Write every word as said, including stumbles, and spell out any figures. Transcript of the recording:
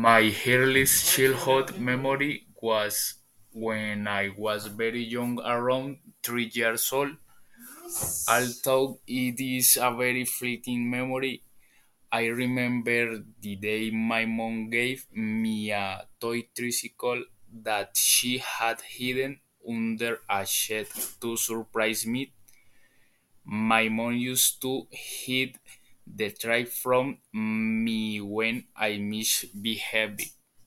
My earliest childhood memory was when I was very young, around three years old. Although it is a very fleeting memory, I remember the day my mom gave me a toy tricycle that she had hidden under a shed to surprise me. My mom used to hide the trick from me when I misbehaved.